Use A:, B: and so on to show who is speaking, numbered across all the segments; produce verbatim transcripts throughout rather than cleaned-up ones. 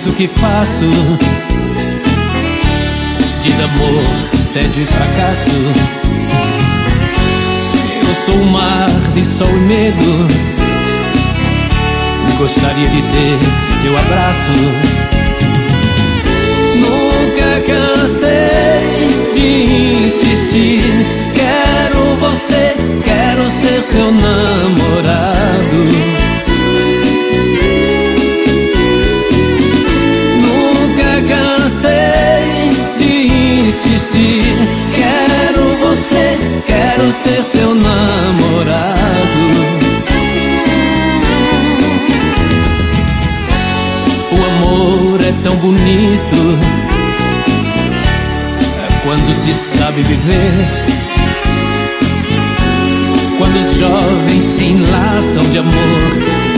A: Mas o que faço? Desamor, tédio e fracasso. Eu sou um mar de sol e medo. Gostaria de ter seu abraço. Nunca cansei de insistir. Quero você, quero ser seu namorado. Nunca cansei de insistir. Quero você, quero ser seu namorado. O amor é tão bonito quando se sabe viver. Quando os jovens se enlaçam de amor,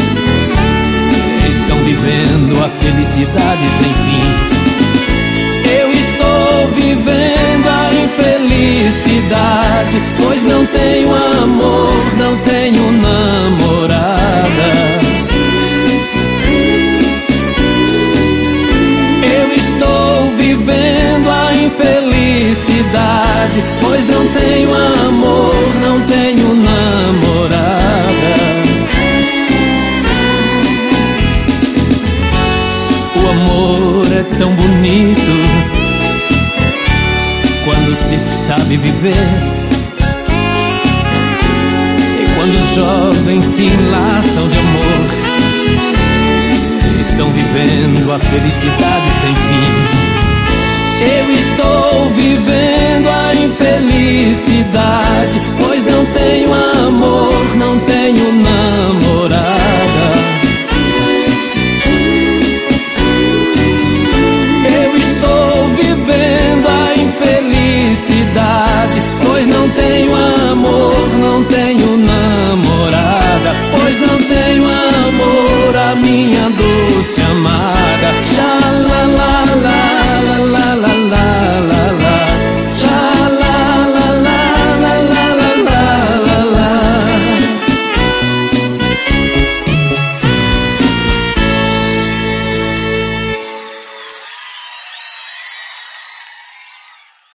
A: estão vivendo a felicidade sem fim. Eu estou vivendo a infelicidade, pois não tenho amor, não tenho namorada. Eu estou vivendo a infelicidade, pois não tenho amor, não tenho namorada. O amor é tão bonito quando se sabe viver. E quando os jovens se enlaçam de amor, estão vivendo a felicidade sem fim. Eu estou vivendo a infelicidade,